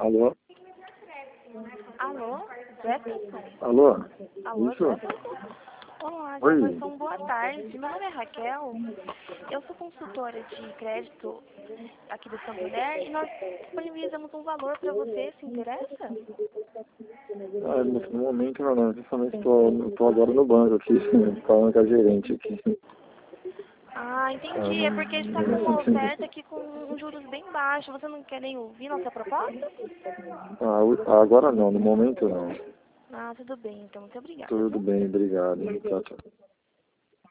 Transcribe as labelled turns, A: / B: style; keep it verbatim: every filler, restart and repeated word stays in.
A: Alô?
B: Alô? Jefferson?
A: Alô?
B: Alô,
A: Isso?
B: Jefferson? Olá,
A: Oi.
B: Jefferson, boa tarde. Meu nome é Raquel. Eu sou consultora de crédito aqui do Santander e nós disponibilizamos um valor para você. Se interessa?
A: Ah, no momento não, não. Justamente estou tô agora no banco aqui, falando com a gerente aqui.
B: Ah,
A: Ah,
B: entendi. É
A: não,
B: porque está com
A: nesse
B: uma
A: sentido.
B: oferta aqui com um juros bem baixos. Você não quer nem ouvir nossa proposta?
A: Ah, o- agora não, no momento não.
B: Ah, tudo bem, então. Muito obrigada,
A: Tudo
B: viu?
A: bem, obrigado. Tchau, tchau.